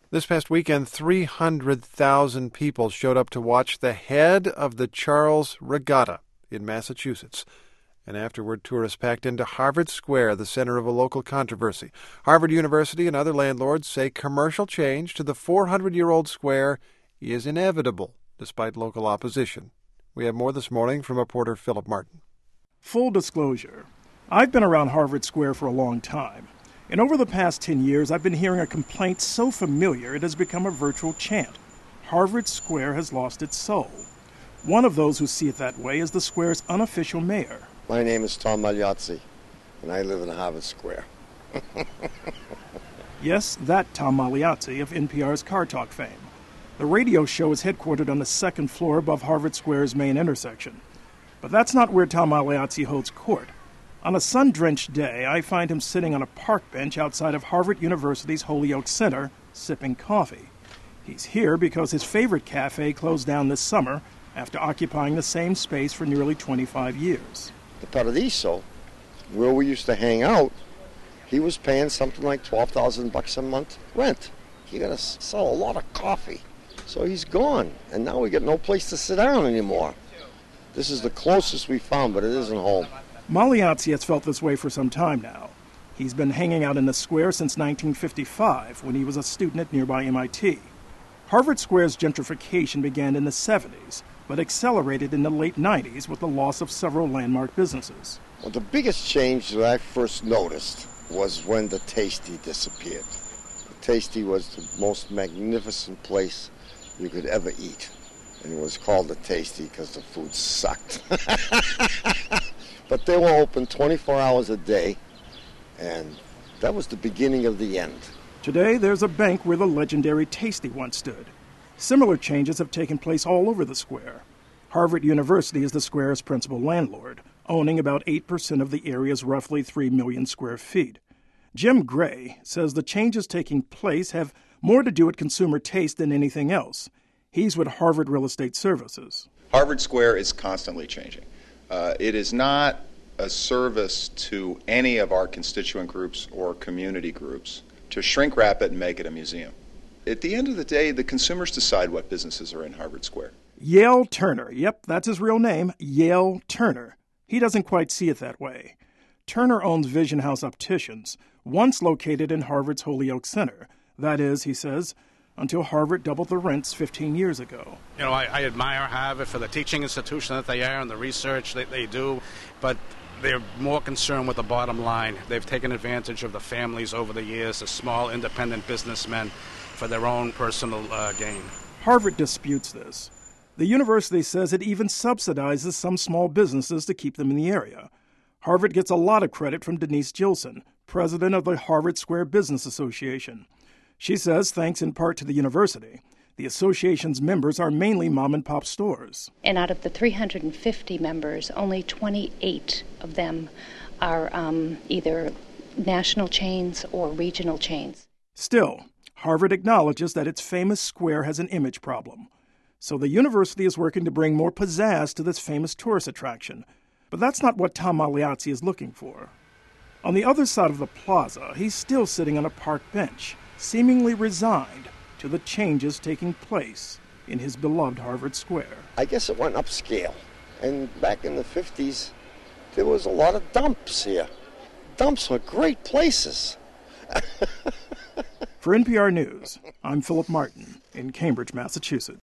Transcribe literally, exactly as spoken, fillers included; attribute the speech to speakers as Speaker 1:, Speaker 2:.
Speaker 1: This past weekend, three hundred thousand people showed up to watch the head of the Charles Regatta in Massachusetts. And afterward, tourists packed into Harvard Square, the center of a local controversy. Harvard University and other landlords say commercial change to the four hundred year old square is inevitable, despite local opposition. We have more this morning from reporter Philip Martin.
Speaker 2: Full disclosure, I've been around Harvard Square for a long time. And over the past ten years, I've been hearing a complaint so familiar it has become a virtual chant. Harvard Square has lost its soul. One of those who see it that way is the square's unofficial mayor.
Speaker 3: My name is Tom Magliazzi, and I live in Harvard Square.
Speaker 2: Yes, that Tom Magliazzi of N P R's Car Talk fame. The radio show is headquartered on the second floor above Harvard Square's main intersection. But that's not where Tom Magliazzi holds court. On a sun-drenched day, I find him sitting on a park bench outside of Harvard University's Holyoke Center, sipping coffee. He's here because his favorite cafe closed down this summer after occupying the same space for nearly twenty-five years.
Speaker 3: The Paradiso, where we used to hang out, he was paying something like twelve thousand bucks a month rent. He got to sell a lot of coffee. So he's gone, and now we got no place to sit down anymore. This is the closest we found, but it isn't home.
Speaker 2: Magliazzi has felt this way for some time now. He's been hanging out in the square since nineteen fifty-five, when he was a student at nearby M I T. Harvard Square's gentrification began in the seventies, but accelerated in the late nineties with the loss of several landmark businesses.
Speaker 3: Well, the biggest change that I first noticed was when the Tasty disappeared. The Tasty was the most magnificent place you could ever eat. And it was called the Tasty because the food sucked. But they were open twenty-four hours a day, and that was the beginning of the end.
Speaker 2: Today, there's a bank where the legendary Tasty once stood. Similar changes have taken place all over the square. Harvard University is the square's principal landlord, owning about eight percent of the area's roughly three million square feet. Jim Gray says the changes taking place have more to do with consumer taste than anything else. He's with Harvard Real Estate Services.
Speaker 4: Harvard Square is constantly changing. Uh, it is not a service to any of our constituent groups or community groups to shrink wrap it and make it a museum. At the end of the day, the consumers decide what businesses are in Harvard Square.
Speaker 2: Yale Turner, yep, that's his real name, Yale Turner. He doesn't quite see it that way. Turner owns Vision House Opticians, once located in Harvard's Holyoke Center. That is, he says, until Harvard doubled the rents fifteen years ago.
Speaker 5: You know, I, I admire Harvard for the teaching institution that they are and the research that they do, but they're more concerned with the bottom line. They've taken advantage of the families over the years, the small independent businessmen, for their own personal uh, gain.
Speaker 2: Harvard disputes this. The university says it even subsidizes some small businesses to keep them in the area. Harvard gets a lot of credit from Denise Gilson, president of the Harvard Square Business Association. She says, thanks in part to the university, the association's members are mainly mom-and-pop stores.
Speaker 6: And out of the three hundred fifty members, only twenty-eight of them are um, either national chains or regional chains.
Speaker 2: Still, Harvard acknowledges that its famous square has an image problem. So the university is working to bring more pizzazz to this famous tourist attraction. But that's not what Tom Magliazzi is looking for. On the other side of the plaza, he's still sitting on a park bench, seemingly resigned to the changes taking place in his beloved Harvard Square.
Speaker 3: I guess it went upscale. And back in the fifties, there was a lot of dumps here. Dumps were great places.
Speaker 2: For N P R News, I'm Philip Martin in Cambridge, Massachusetts.